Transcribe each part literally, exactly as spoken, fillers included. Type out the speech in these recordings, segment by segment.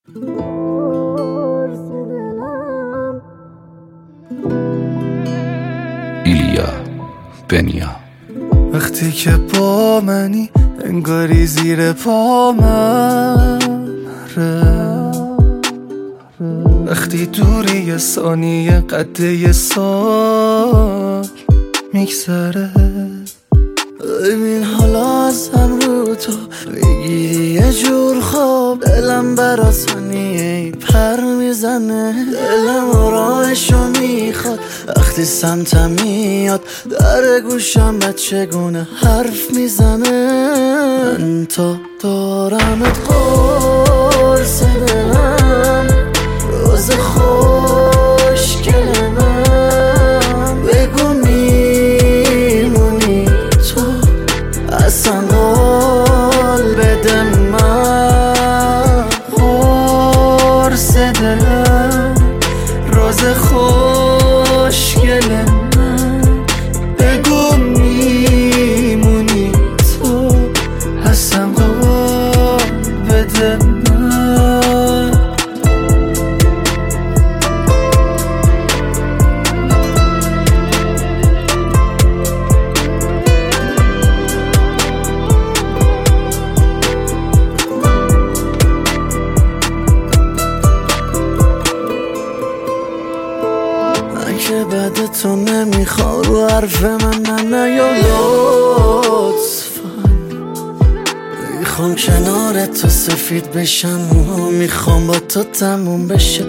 ایلیا بنیا. وقتی که با منی انگاری زیر پا من ره، وقتی دوری یه ثانیه قد یه سال میگذره. ببین حالا ازم رو تو بگیری یه جور خواب، دلم برا ثانیه پر میزنه، دلم راهشو میخواد وقتی سمتم میاد، در گوشم بچگونه حرف میزنه. من تا دارمت قرص دلم، روز خوشگل من، بگو میمونی تو اصلا قول بده من. قرص دلم، روز خوشگل من، بگو میمونی تو اصلا قول بده من. که بعد تو نمیخوام رو حرف من نه یا لطفا، میخوام کنار تو سفید بشم و میخوام با تو تموم بشه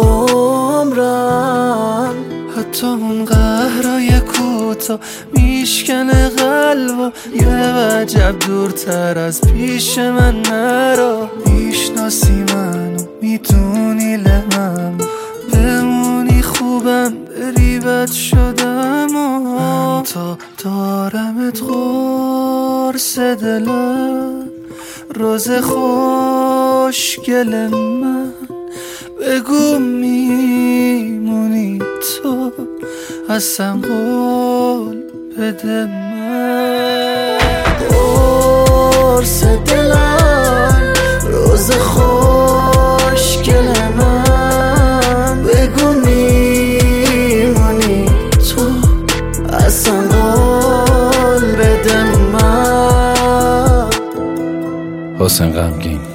عمرم. حتی اون قهرای کوتا میشکنه قلب و یه وجب دورتر از پیش من نرا. میشناسی منو میدونی لمم، بمونی خوبم بری بد شدم. من تا دارمت قرص دلم، روز خوشگل من، بگو میمونی تو اصلا قول بده من. قرص دلم، روز خوشگل من، بگو میمونی تو اصلا قول بده من. حسین غمگین.